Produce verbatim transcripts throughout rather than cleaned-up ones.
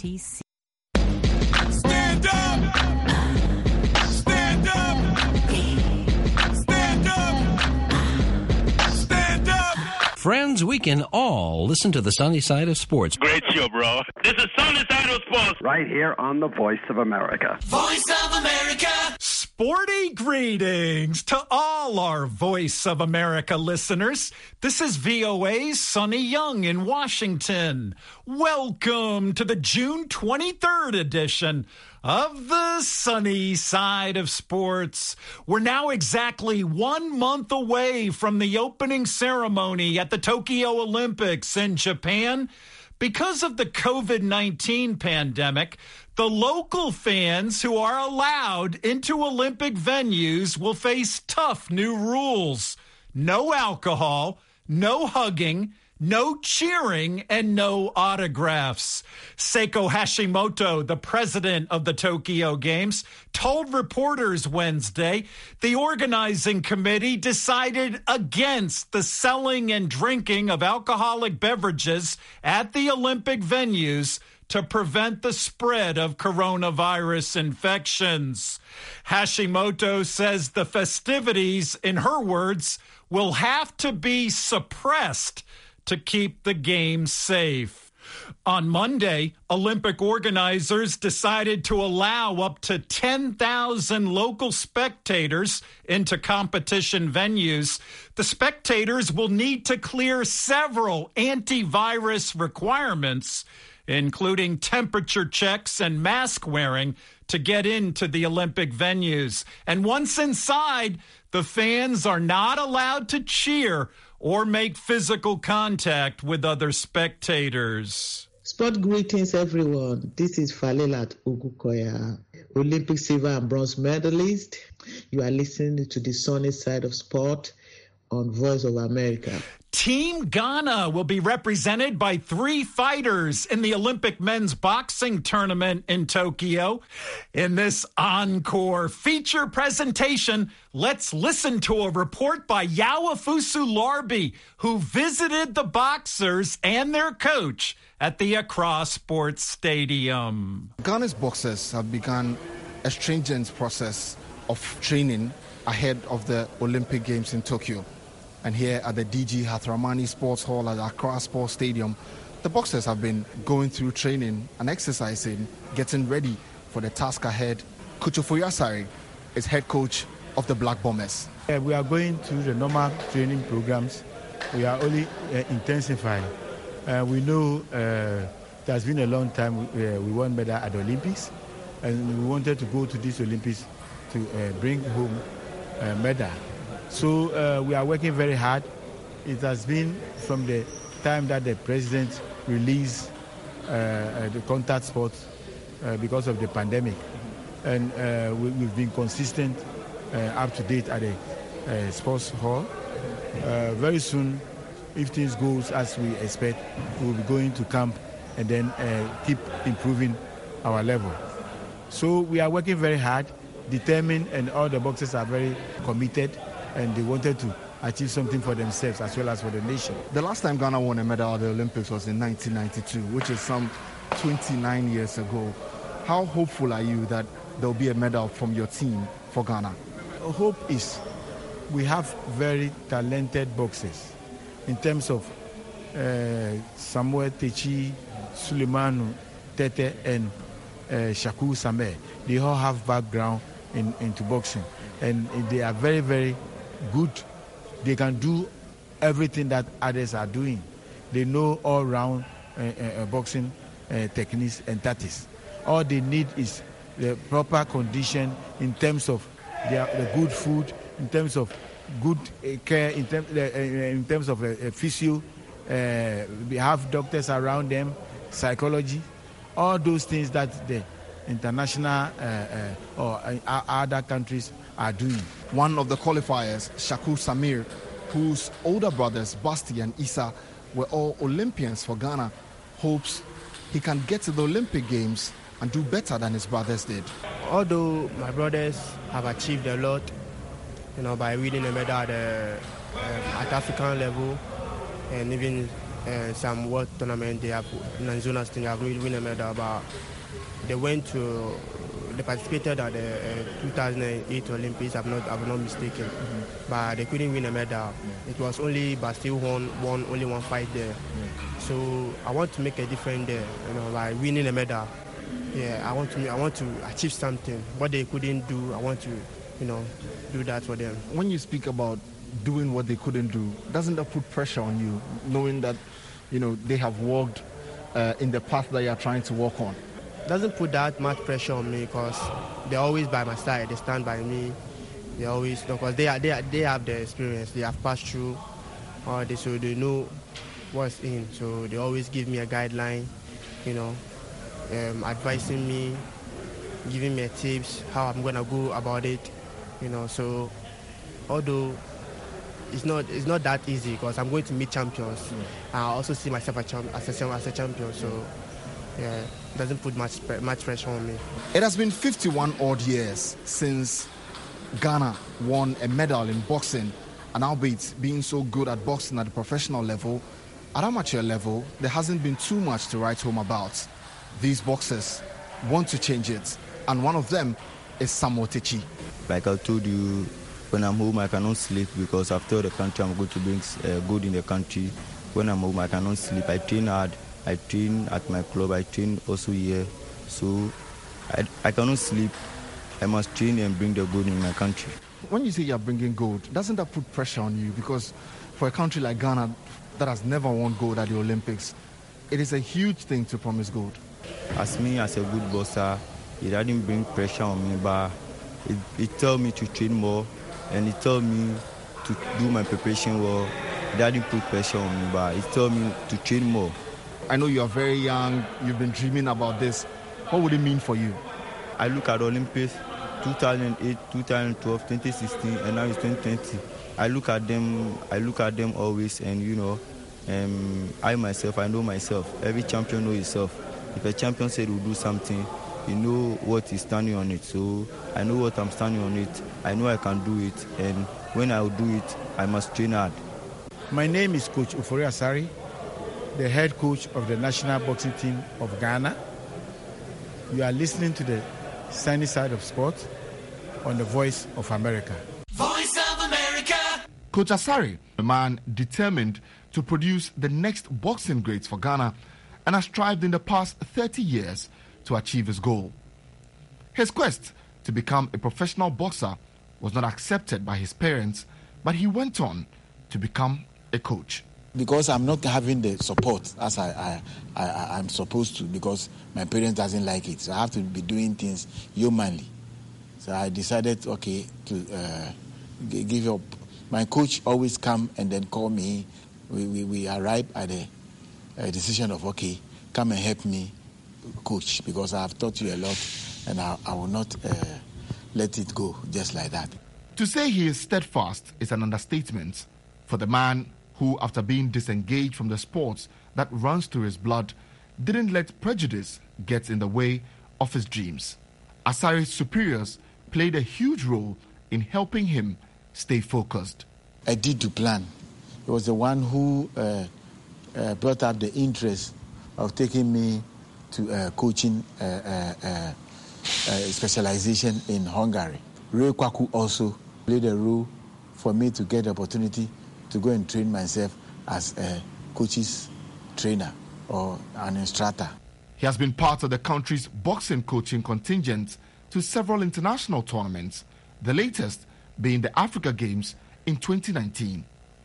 T C. Stand up! Stand up! Stand up! Stand up! Friends, we can all listen to the sunny side of sports. Great show, bro. This is Sunny Side of Sports. Right here on the Voice of America. Voice of America! Sporty greetings to all our Voice of America listeners. This is V O A's Sonny Young in Washington. Welcome to the June twenty-third edition of the Sunny Side of Sports. We're now exactly one month away from the opening ceremony at the Tokyo Olympics in Japan. Because of the covid nineteen pandemic, the local fans who are allowed into Olympic venues will face tough new rules. No alcohol, no hugging, no cheering, and no autographs. Seiko Hashimoto, the president of the Tokyo Games, told reporters Wednesday the organizing committee decided against the selling and drinking of alcoholic beverages at the Olympic venues to prevent the spread of coronavirus infections. Hashimoto says the festivities, in her words, will have to be suppressed to keep the games safe. On Monday, Olympic organizers decided to allow up to ten thousand local spectators into competition venues. The spectators will need to clear several antivirus requirements, including temperature checks and mask wearing, to get into the Olympic venues. And once inside, the fans are not allowed to cheer or make physical contact with other spectators. Sport greetings, everyone. This is Falelat Ugukoya, Olympic silver and bronze medalist. You are listening to the Sunny Side of Sport on Voice of America. Team Ghana will be represented by three fighters in the Olympic men's boxing tournament in Tokyo. In this encore feature presentation, let's listen to a report by Yawafusu Larbi, who visited the boxers and their coach at the Accra Sports Stadium. Ghana's boxers have begun a stringent process of training ahead of the Olympic Games in Tokyo. And here at the D G Hathramani Sports Hall at Accra Sports Stadium, the boxers have been going through training and exercising, getting ready for the task ahead. Kuchofo Yasari is head coach of the Black Bombers. Uh, we are going through the normal training programs. We are only uh, intensifying. Uh, we know uh, it has been a long time. Uh, we won medal at the Olympics, and we wanted to go to these Olympics to uh, bring home a medal. So uh, we are working very hard. It has been from the time that the president released uh, uh, the contact sport uh, because of the pandemic. And uh, we, we've been consistent, uh, up to date at the uh, sports hall. Uh, very soon, if things go as we expect, we will be going to camp and then uh, keep improving our level. So we are working very hard, determined, and all the boxers are very committed, and they wanted to achieve something for themselves as well as for the nation. The last time Ghana won a medal at the Olympics was in nineteen ninety-two, which is some twenty-nine years ago. How hopeful are you that there will be a medal from your team for Ghana? Hope is we have very talented boxers in terms of uh, Samuel Techi, Suleimanu Tete, and uh, Shakur Sameh. They all have background in, into boxing, and they are very, very good. They can do everything that others are doing. They know all round uh, uh, boxing uh, techniques and tactics. All they need is the proper condition in terms of their, the good food, in terms of good uh, care, in, term, uh, in terms of uh, uh, physio. Uh, we have doctors around them, psychology, all those things that the international uh, uh, or uh, other countries are doing. One of the qualifiers, Shakur Samir, whose older brothers, Basti and Issa, were all Olympians for Ghana, hopes he can get to the Olympic Games and do better than his brothers did. Although my brothers have achieved a lot, you know, by winning a medal at, uh, at African level and even uh, some world tournament. They have Nanzuna thing. They have really win a medal, but they went to. They participated at the uh, two thousand eight Olympics. I'm not, I'm not mistaken, mm-hmm. but they couldn't win a medal. Yeah. It was only Bastille won, won only one fight there. Yeah. So I want to make a difference there, you know, by winning a medal. Yeah, I want to, I want to achieve something. What they couldn't do, I want to, you know, do that for them. When you speak about doing what they couldn't do, doesn't that put pressure on you, knowing that, you know, they have walked uh, in the path that you are trying to walk on? Doesn't put that much pressure on me because they're always by my side. They stand by me. They always, because they are, they are, they have the experience. They have passed through, uh, they, so they know what's in. So they always give me a guideline, you know, um, advising me, giving me tips how I'm gonna go about it, you know. So although it's not, it's not that easy because I'm going to meet champions. Mm. I also see myself as a, champ, as a, as a champion. So. Yeah, it doesn't put much much pressure on me. It has been fifty-one odd years since Ghana won a medal in boxing, and albeit being so good at boxing at the professional level, at amateur level, there hasn't been too much to write home about. These boxers want to change it, and one of them is Samuel Techi. Like I told you, when I'm home I cannot sleep because after the country I'm going to bring uh, good in the country. When I'm home I cannot sleep. I train hard. I train at my club, I train also here, so I, I cannot sleep. I must train and bring the gold in my country. When you say you're bringing gold, doesn't that put pressure on you? Because for a country like Ghana that has never won gold at the Olympics, it is a huge thing to promise gold. As me, as a good boxer, it didn't bring pressure on me, but it, it told me to train more, and it told me to do my preparation well. It didn't put pressure on me, but it told me to train more. I know you are very young, you've been dreaming about this. What would it mean for you? I look at Olympics, two thousand eight, two thousand twelve, twenty sixteen, and now it's twenty twenty. I look at them, I look at them always, and you know, um, I myself, I know myself. Every champion knows himself. If a champion said he'll do something, you know what he's standing on it. So I know what I'm standing on it. I know I can do it, and when I will do it, I must train hard. My name is Coach Ufori Asari, the head coach of the national boxing team of Ghana. You are listening to the Sunny Side of Sport on the Voice of America. Voice of America. Coach Asari, a man determined to produce the next boxing greats for Ghana and has strived in the past thirty years to achieve his goal. His quest to become a professional boxer was not accepted by his parents, but he went on to become a coach. Because I'm not having the support as I, I, I, I'm supposed to, because my parents doesn't like it. So I have to be doing things humanly. So I decided, okay, to uh, give up. My coach always come and then call me. We, we, we arrive at a, a decision of, okay, come and help me, coach, because I have taught you a lot and I, I will not uh, let it go just like that. To say he is steadfast is an understatement for the man who, after being disengaged from the sports that runs through his blood, didn't let prejudice get in the way of his dreams. Asari's superiors played a huge role in helping him stay focused. I did to plan. He was the one who uh, uh, brought up the interest of taking me to uh, coaching uh, uh, uh, uh, specialization in Hungary. Ray Kwaku also played a role for me to get the opportunity to go and train myself as a coach's trainer or an instructor. He has been part of the country's boxing coaching contingent to several international tournaments, the latest being the Africa Games in twenty nineteen.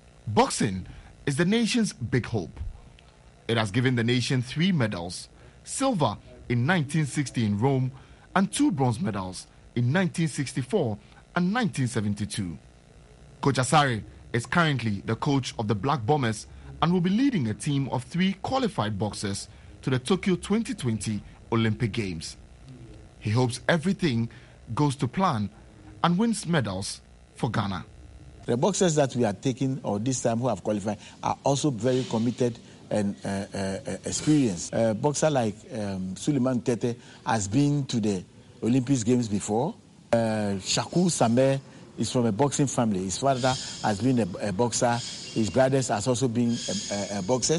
Boxing is the nation's big hope. It has given the nation three medals, silver in nineteen sixty in Rome and two bronze medals in nineteen sixty-four and nineteen seventy-two. Coach Asari is currently the coach of the Black Bombers and will be leading a team of three qualified boxers to the Tokyo twenty twenty Olympic Games. He hopes everything goes to plan and wins medals for Ghana. The boxers that we are taking, or this time who have qualified, are also very committed and uh, uh, experienced. A boxer like um, Suleiman Tete has been to the Olympic Games before. Uh, Shakur Sameh is from a boxing family. His father has been a, a boxer. His brothers has also been a, a, a boxers.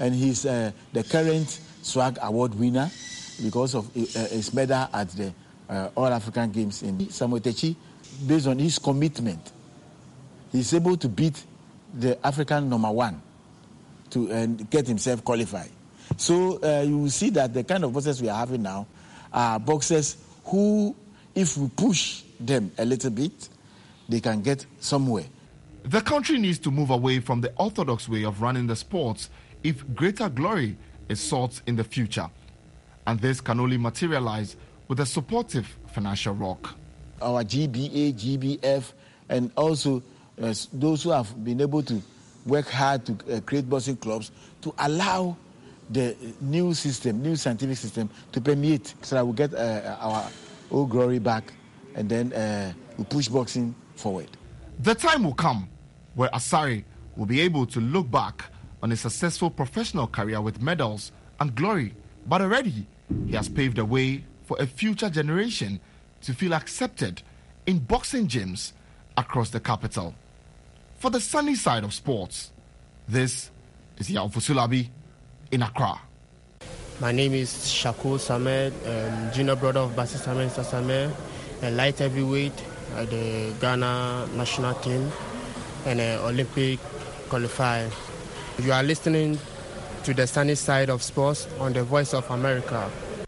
and he's uh, the current SWAG Award winner because of uh, his medal at the uh, All African Games in Samuel Techi. Based on his commitment, he's able to beat the African number one to uh, get himself qualified. So uh, you will see that the kind of boxers we are having now are boxers who, if we push them a little bit, they can get somewhere. The country needs to move away from the orthodox way of running the sports if greater glory is sought in the future. And this can only materialize with a supportive financial rock. Our G B A, G B F, and also uh, those who have been able to work hard to uh, create boxing clubs to allow the new system, new scientific system to permeate so that we get uh, our old glory back and then uh, we push boxing forward. The time will come where Asare will be able to look back on a successful professional career with medals and glory, but already he has paved the way for a future generation to feel accepted in boxing gyms across the capital. For the sunny side of sports, this is Yao Fusulabi in Accra. My name is Shakur Samed, um, junior brother of Basi Samed Sasamed, a light heavyweight at the Ghana national team and an Olympic qualifier. You are listening to the sunny side of sports on the Voice of America.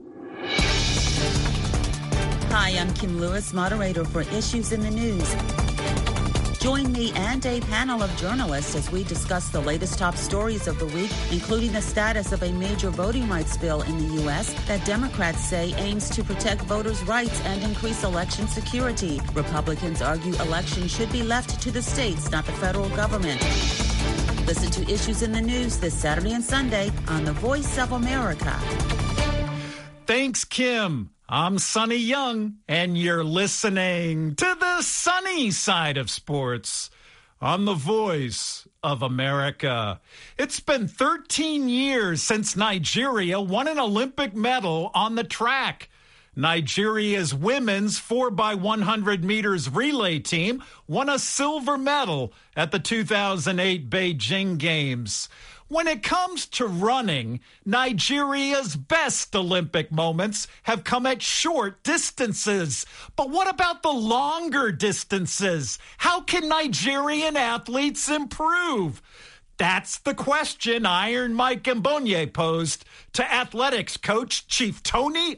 Hi, I'm Kim Lewis, moderator for Issues in the News. Join me and a panel of journalists as we discuss the latest top stories of the week, including the status of a major voting rights bill in the U S that Democrats say aims to protect voters' rights and increase election security. Republicans argue elections should be left to the states, not the federal government. Listen to Issues in the News this Saturday and Sunday on the Voice of America. Thanks, Kim. I'm Sonny Young, and you're listening to the sunny side of sports on the Voice of America. It's been thirteen years since Nigeria won an Olympic medal on the track. Nigeria's women's four by one hundred meters relay team won a silver medal at the two thousand eight Beijing Games. When it comes to running, Nigeria's best Olympic moments have come at short distances. But what about the longer distances? How can Nigerian athletes improve? That's the question Iron Mike Mbonye posed to athletics coach Chief Tony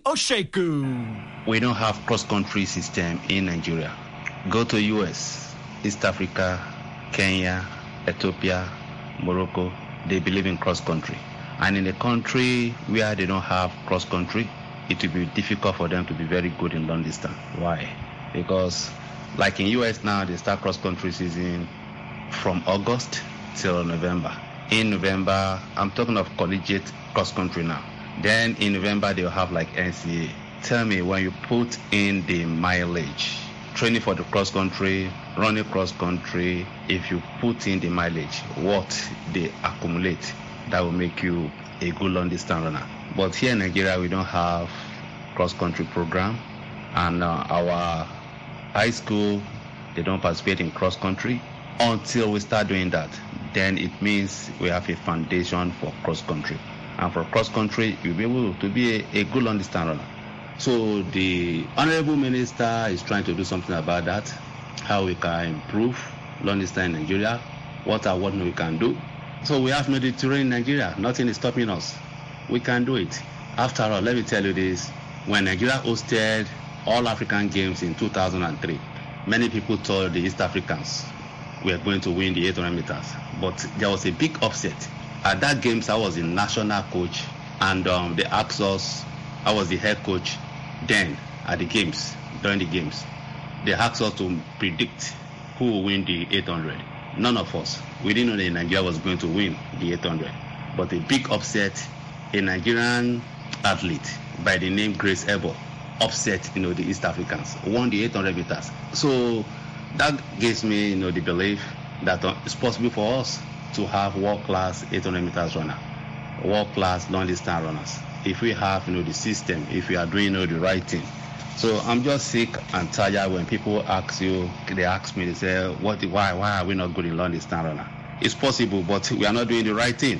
Osheku. We don't have cross-country system in Nigeria. Go to U S, East Africa, Kenya, Ethiopia, Morocco. They believe in cross-country. And in a country where they don't have cross-country, it will be difficult for them to be very good in long distance. Why? Because like in U S now, they start cross-country season from August till November. In November, I'm talking of collegiate cross-country now. Then in November, they'll have like N C A A. Tell me, when you put in the mileage, training for the cross-country, running cross-country, if you put in the mileage, what they accumulate, that will make you a good long-distance runner. But here in Nigeria, we don't have cross-country program, and uh, our high school, they don't participate in cross-country. Until we start doing that, then it means we have a foundation for cross-country. And for cross-country, you'll be able to be a, a good long-distance runner. So the Honorable Minister is trying to do something about that, how we can improve long distance in Nigeria, what are what we can do. So we have no terrain in Nigeria, nothing is stopping us. We can do it. After all, let me tell you this, when Nigeria hosted All African Games in two thousand three, many people told the East Africans we are going to win the eight hundred meters, but there was a big upset. At that games, I was the national coach, and um, they asked us, I was the head coach then at the games, during the games. They asked us to predict who will win the eight hundred. None of us. We didn't know that Nigeria was going to win the eight hundred. But a big upset, a Nigerian athlete by the name Grace Ebo upset, you know, the East Africans, won the eight hundred meters. So that gives me, you know, the belief that it's possible for us to have world-class eight hundred meters runner, world-class long-distance runners. If we have, you know, the system, if we are doing, you know, the right thing. So I'm just sick and tired when people ask you, they ask me, they say, what, why, why are we not good in long distance runner? It's possible, but we are not doing the right thing.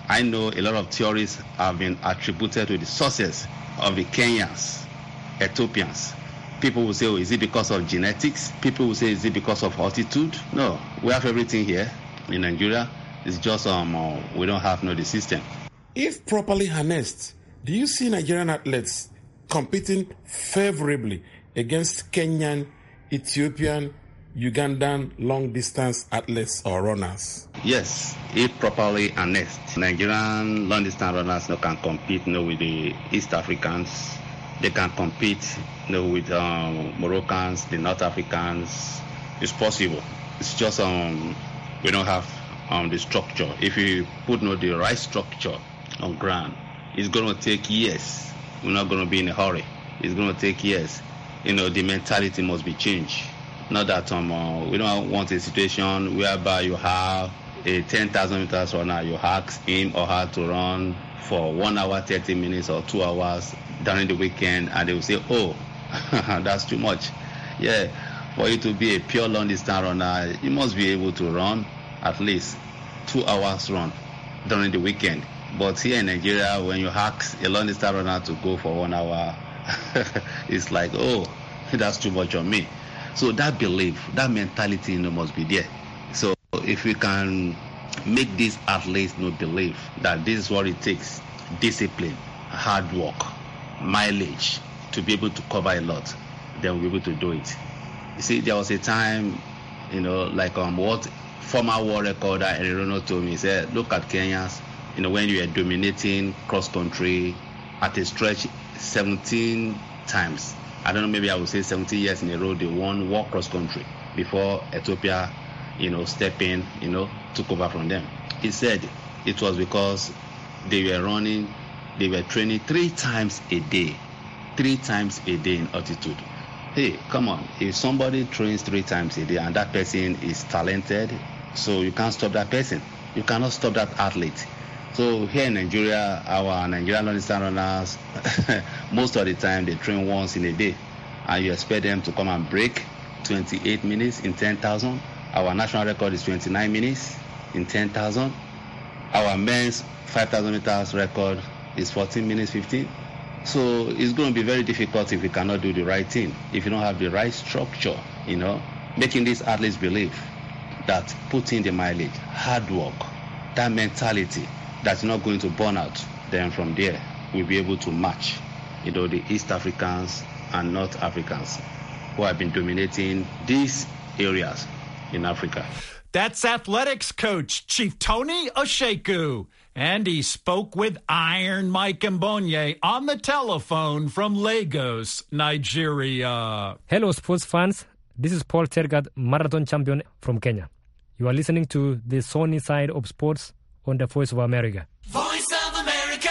I know a lot of theories have been attributed to the sources of the Kenyans, Ethiopians. People will say, oh, is it because of genetics? People will say, is it because of altitude? No, we have everything here in Nigeria. It's just um, uh, we don't have no the system. If properly harnessed, do you see Nigerian athletes competing favorably against Kenyan, Ethiopian, Ugandan long-distance athletes or runners? Yes, if properly harnessed. Nigerian long-distance runners no, can compete no, with the East Africans. They can compete you know, with um, Moroccans, the North Africans. It's possible. It's just um, we don't have um, the structure. If you put you know, the right structure on ground, it's going to take years. We're not going to be in a hurry. It's going to take years. You know, the mentality must be changed. Not that um, uh, we don't want a situation whereby you have a ten thousand meters runner, you ask him or her to run for one hour, thirty minutes or two hours during the weekend, and they will say, oh, that's too much. Yeah, for you to be a pure long distance runner, you must be able to run at least two hours run during the weekend. But here in Nigeria, when you ask a long distance runner to go for one hour, it's like, oh, that's too much on me. So that belief, that mentality you know, must be there. So if we can make these athletes you know, believe that this is what it takes, discipline, hard work, mileage, to be able to cover a lot, then we'll be able to do it. You see, there was a time, you know, like um, what former world recorder Erirono told me, he said, look at Kenyans, you know, when you are dominating cross-country at a stretch seventeen times. I don't know, maybe I would say seventy years in a row, they won world cross-country before Ethiopia, you know, stepped in, you know, took over from them. He said it was because they were running, they were training three times a day, three times a day in altitude. Hey, come on, if somebody trains three times a day and that person is talented, so you can't stop that person. You cannot stop that athlete. So here in Nigeria, our Nigerian long-distance runners, most of the time they train once in a day. And you expect them to come and break twenty-eight minutes in ten thousand. Our national record is twenty-nine minutes in ten thousand. Our men's five thousand meters record is fourteen minutes fifteen. So it's going to be very difficult if we cannot do the right thing, if you don't have the right structure, you know, making these athletes believe that putting the mileage, hard work, that mentality, that's not going to burn out. Then from there, we'll be able to match, you know, the East Africans and North Africans who have been dominating these areas in Africa. That's athletics coach Chief Tony Osheku. And he spoke with Iron Mike Mbonye on the telephone from Lagos, Nigeria. Hello, sports fans. This is Paul Tergat, marathon champion from Kenya. You are listening to the Sunny Side of Sports on the Voice of America. Voice of America.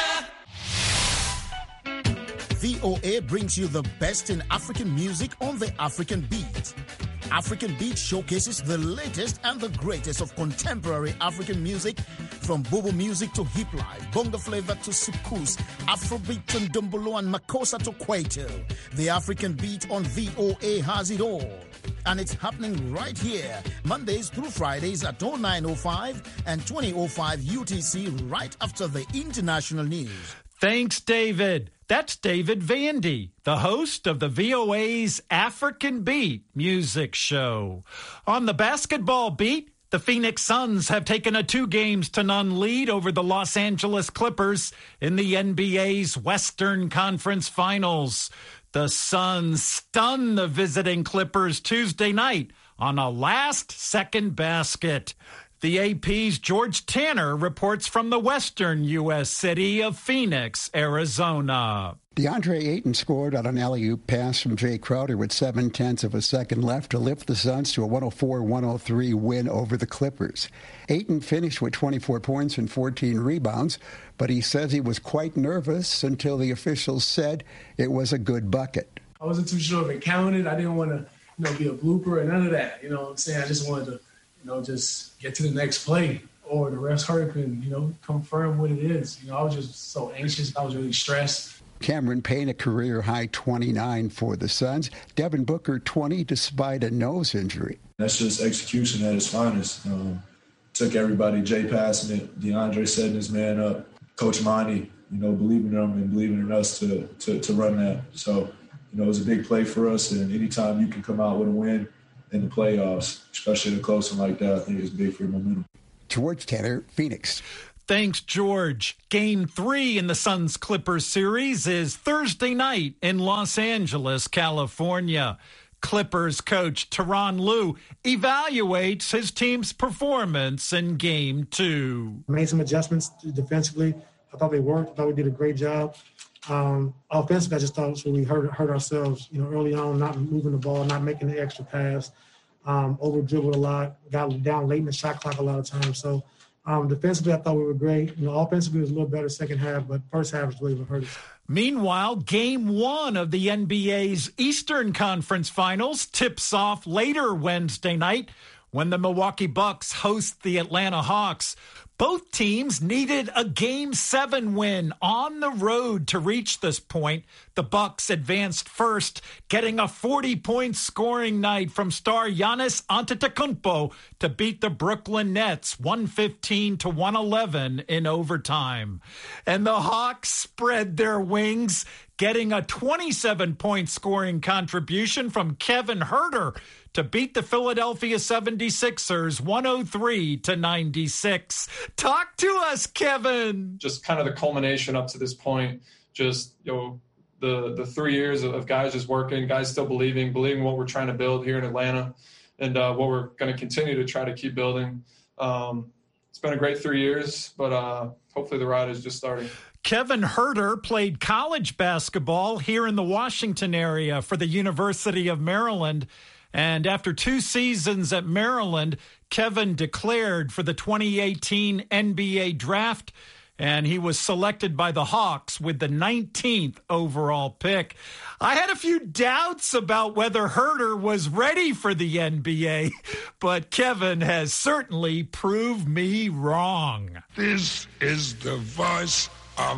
V O A brings you the best in African music on the African Beat. African Beat showcases the latest and the greatest of contemporary African music, from Bobo music to hip life, bongo flavor to soukous, Afrobeat to Ndombolo and Makossa to Kwaito. The African Beat on V O A has it all. And it's happening right here, Mondays through Fridays at oh nine oh five and twenty oh five U T C, right after the international news. Thanks, David. That's David Vandy, the host of the V O A's African Beat music show. On the basketball beat, the Phoenix Suns have taken a two games to none lead over the Los Angeles Clippers in the N B A's Western Conference Finals. The Suns stunned the visiting Clippers Tuesday night on a last-second basket. The A P's George Tanner reports from the western U S city of Phoenix, Arizona. DeAndre Ayton scored on an alley-oop pass from Jay Crowder with seven-tenths of a second left to lift the Suns to a one oh four one oh three win over the Clippers. Ayton finished with twenty-four points and fourteen rebounds, but he says he was quite nervous until the officials said it was a good bucket. I wasn't too sure if it counted. I didn't want to, you know, be a blooper or none of that. You know what I'm saying? I just wanted to, you know, just get to the next play, or the refs hurry and, you know, confirm what it is. You know, I was just so anxious. I was really stressed. Cameron Payne, a career-high twenty-nine for the Suns. Devin Booker, twenty, despite a nose injury. That's just execution at its finest. Um, took everybody, Jay passing it, DeAndre setting his man up, Coach Monty, you know, believing in them and believing in us to, to, to run that. So, you know, it was a big play for us, and anytime you can come out with a win in the playoffs, especially in a close one like that, I think it's big for your momentum. George Tanner, Phoenix. Thanks, George. Game three in the Suns-Clippers series is Thursday night in Los Angeles, California. Clippers coach Tyronn Lue evaluates his team's performance in Game two. Made some adjustments defensively. I thought they worked. I thought we did a great job. Um, offensively, I just thought so we hurt, hurt ourselves, you know, early on, not moving the ball, not making the extra pass, um, over dribbled a lot, got down late in the shot clock a lot of times. So um, defensively, I thought we were great. You know, offensively, it was a little better second half, but first half was really what hurt us. Meanwhile, game one of the N B A's Eastern Conference Finals tips off later Wednesday night when the Milwaukee Bucks host the Atlanta Hawks. Both teams needed a Game seven win on the road to reach this point. The Bucks advanced first, getting a forty-point scoring night from star Giannis Antetokounmpo to beat the Brooklyn Nets one fifteen to one eleven in overtime. And the Hawks spread their wings, getting a twenty-seven-point scoring contribution from Kevin Huerter to beat the Philadelphia seventy-sixers one oh three to ninety-six. Talk to us, Kevin. Just kind of the culmination up to this point, just, you know, the the three years of guys just working, guys still believing, believing what we're trying to build here in Atlanta and uh, what we're going to continue to try to keep building. Um, it's been a great three years, but uh, hopefully the ride is just starting. Kevin Huerter played college basketball here in the Washington area for the University of Maryland. And after two seasons at Maryland, Kevin declared for the twenty eighteen N B A draft, and he was selected by the Hawks with the nineteenth overall pick. I had a few doubts about whether Huerter was ready for the N B A, but Kevin has certainly proved me wrong. This is the voice of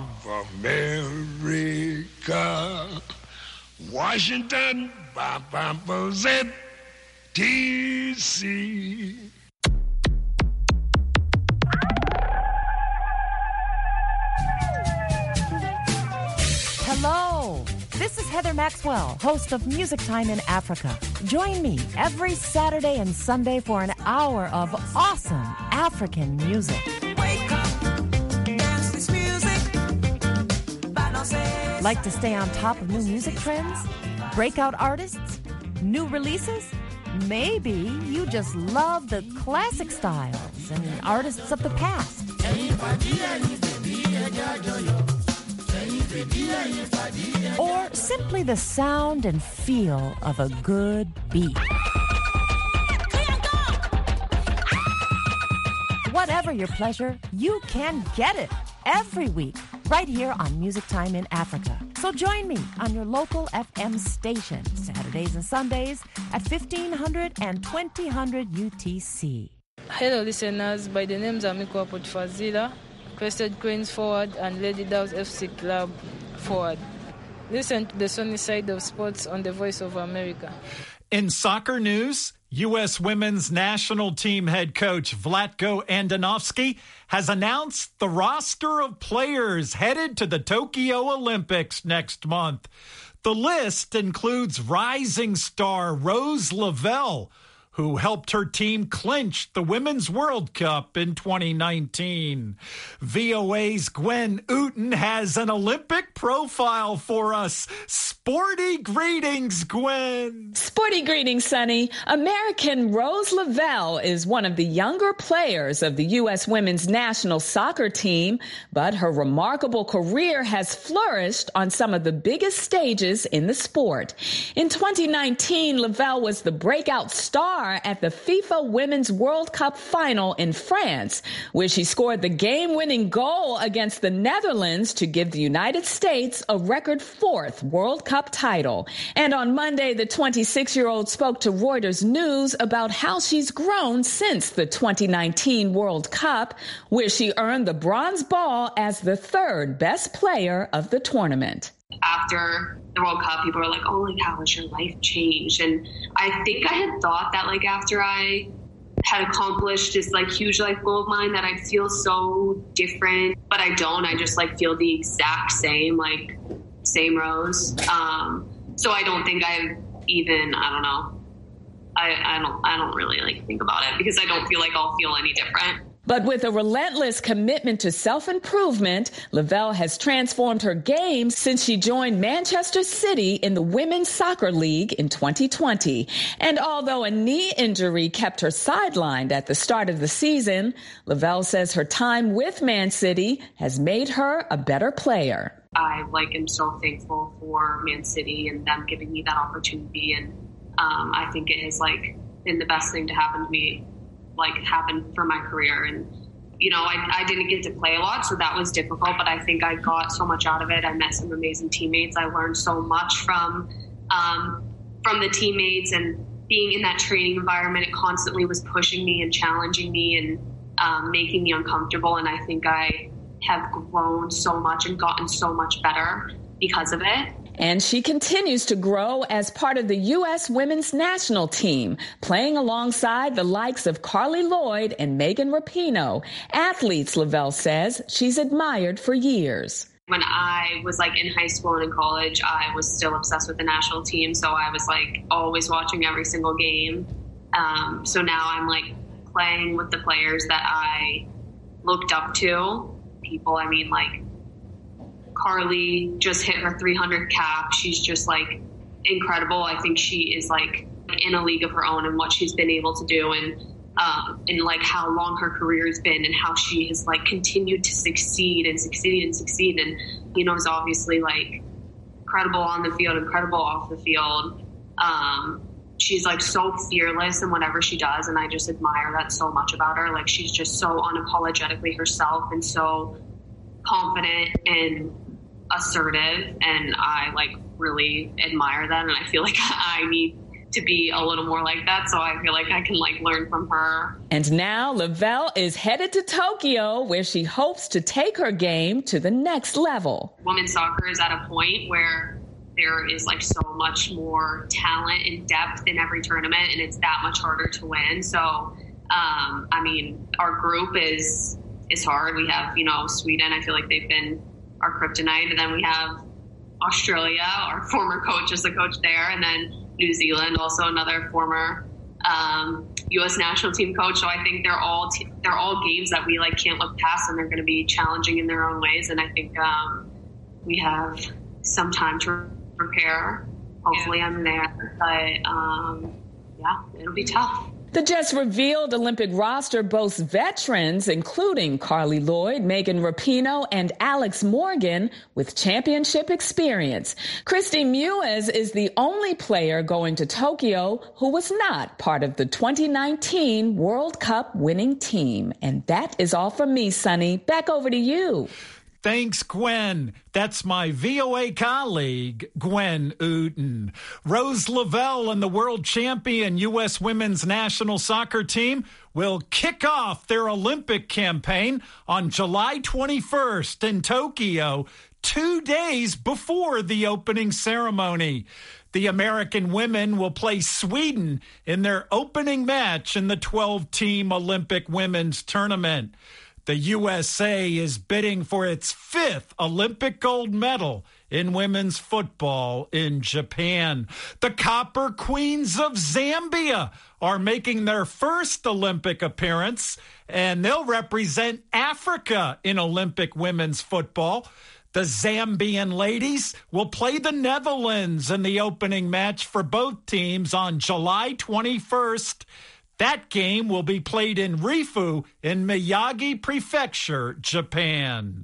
America. Washington, Z, D C. Hello, this is Heather Maxwell, host of Music Time in Africa. Join me every Saturday and Sunday for an hour of awesome African music. Wake up, dance this music. Like to stay on top of new music trends? Breakout artists? New releases? Maybe you just love the classic styles and artists of the past. Or simply the sound and feel of a good beat. Whatever your pleasure, you can get it every week right here on Music Time in Africa. So join me on your local F M station, Saturdays and Sundays at fifteen hundred and twenty hundred U T C. Hello listeners, by the names of Miko Potfazila, Crested Cranes forward and Lady Dows F C Club forward. Listen to the sunny side of sports on the Voice of America. In soccer news, U S women's national team head coach Vlatko Andonovski has announced the roster of players headed to the Tokyo Olympics next month. The list includes rising star Rose Lavelle, who helped her team clinch the Women's World Cup in twenty nineteen. V O A's Gwen Ooten has an Olympic profile for us. Sporty greetings, Gwen. Sporty greetings, Sonny. American Rose Lavelle is one of the younger players of the U S women's national soccer team, but her remarkable career has flourished on some of the biggest stages in the sport. In twenty nineteen, Lavelle was the breakout star at the FIFA Women's World Cup final in France, where she scored the game-winning goal against the Netherlands to give the United States a record fourth World Cup title. And on Monday, the twenty-six-year-old spoke to Reuters News about how she's grown since the twenty nineteen World Cup, where she earned the bronze ball as the third best player of the tournament. After the World Cup, people are like, oh, like, how has your life changed? And I think I had thought that, like, after I had accomplished this like huge life goal of mine that I feel so different, but I don't. I just like feel the exact same, like same Rose. Um, so I don't think I've even, I don't know. I, I don't, I don't really like think about it because I don't feel like I'll feel any different. But with a relentless commitment to self-improvement, Lavelle has transformed her game since she joined Manchester City in the Women's Soccer League in twenty twenty. And although a knee injury kept her sidelined at the start of the season, Lavelle says her time with Man City has made her a better player. I like am so thankful for Man City and them giving me that opportunity. And um, I think it has like been the best thing to happen to me. like happened for my career. And, you know, I, I didn't get to play a lot, so that was difficult, but I think I got so much out of it. I met some amazing teammates. I learned so much from, um, from the teammates, and being in that training environment, it constantly was pushing me and challenging me and um, making me uncomfortable. And I think I have grown so much and gotten so much better because of it. And she continues to grow as part of the U S women's national team, playing alongside the likes of Carly Lloyd and Megan Rapinoe, athletes, Lavelle says, she's admired for years. When I was like in high school and in college, I was still obsessed with the national team. So I was like always watching every single game. Um, so now I'm like playing with the players that I looked up to. People, I mean, like, Carly just hit her three hundred cap. She's just like incredible. I think she is like in a league of her own and what she's been able to do, and um, and like how long her career has been and how she has like continued to succeed and succeed and succeed. And, you know, is obviously like incredible on the field, incredible off the field. Um, she's like so fearless in whatever she does. And I just admire that so much about her. Like, she's just so unapologetically herself and so confident and assertive, and I like really admire that, and I feel like I need to be a little more like that, so I feel like I can like learn from her. And now Lavelle is headed to Tokyo, where she hopes to take her game to the next level. Women's soccer is at a point where there is like so much more talent and depth in every tournament, and it's that much harder to win. So um, I mean, our group is is hard. We have, you know, Sweden. I feel like they've been our kryptonite, and then we have Australia. Our former coach is the coach there, and then New Zealand, also another former um, U S national team coach. So I think they're all te- they're all games that we like can't look past, and they're going to be challenging in their own ways. And I think um, we have some time to prepare. Hopefully, yeah. I'm there, but um, yeah, it'll be tough. The just revealed Olympic roster boasts veterans, including Carly Lloyd, Megan Rapinoe, and Alex Morgan, with championship experience. Christy Mewes is the only player going to Tokyo who was not part of the twenty nineteen World Cup winning team. And that is all from me, Sonny. Back over to you. Thanks, Gwen. That's my V O A colleague, Gwen Uten. Rose Lavelle and the world champion U S women's national soccer team will kick off their Olympic campaign on July twenty-first in Tokyo, two days before the opening ceremony. The American women will play Sweden in their opening match in the twelve-team Olympic women's tournament. The U S A is bidding for its fifth Olympic gold medal in women's football in Japan. The Copper Queens of Zambia are making their first Olympic appearance, and they'll represent Africa in Olympic women's football. The Zambian ladies will play the Netherlands in the opening match for both teams on July twenty-first. That game will be played in Rifu in Miyagi Prefecture, Japan.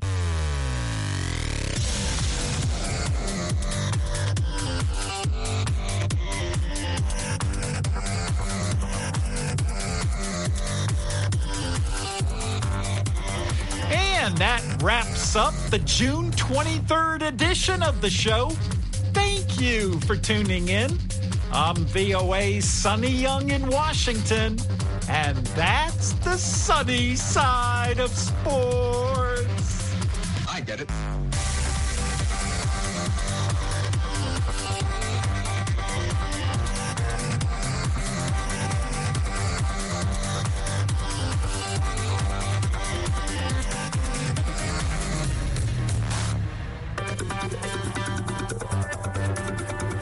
And that wraps up the June twenty-third edition of the show. Thank you for tuning in. I'm V O A's Sonny Young in Washington, and that's the sunny side of sports. I get it.